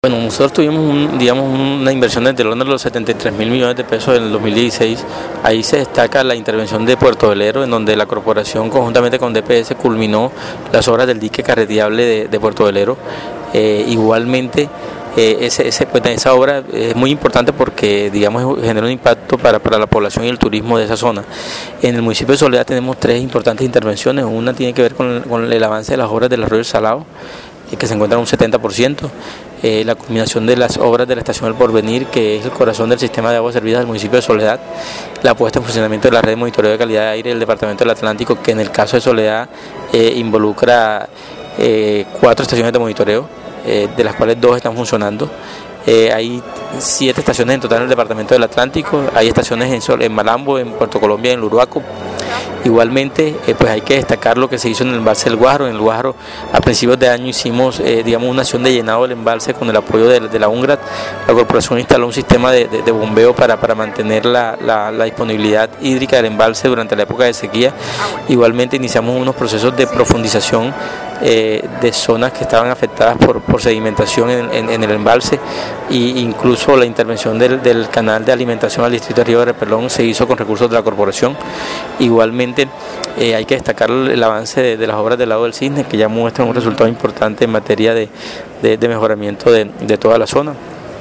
Bueno, nosotros tuvimos una inversión de orden de los 73.000 millones de pesos en el 2016. Ahí se destaca la intervención de Puerto Velero, en donde la corporación conjuntamente con DPS culminó las obras del dique carreteable de Puerto Velero. Igualmente, esa obra es muy importante porque genera un impacto para la población y el turismo de esa zona. En el municipio de Soledad tenemos tres importantes intervenciones. Una tiene que ver con el avance de las obras del Arroyo del Salado, que se encuentra en un 70%, la culminación de las obras de la estación del Porvenir, que es el corazón del sistema de aguas servidas del municipio de Soledad, la puesta en funcionamiento de la red de monitoreo de calidad de aire del departamento del Atlántico, que en el caso de Soledad involucra 4 estaciones de monitoreo, de las cuales 2 están funcionando. Hay 7 estaciones en total en el departamento del Atlántico, hay estaciones en Malambo, en Puerto Colombia, en Luruaco. Igualmente, pues hay que destacar lo que se hizo en el embalse del Guájaro. En el Guájaro, a principios de año hicimos una acción de llenado del embalse con el apoyo de la UNGRAD. La corporación instaló un sistema de bombeo para mantener la disponibilidad hídrica del embalse durante la época de sequía. Igualmente iniciamos unos procesos de profundización de zonas que estaban afectadas por sedimentación en el embalse, e incluso la intervención del canal de alimentación al distrito de Río de Repelón se hizo con recursos de la corporación. Igualmente hay que destacar el avance de las obras del Lago del Cisne, que ya muestran un resultado importante en materia de mejoramiento de toda la zona.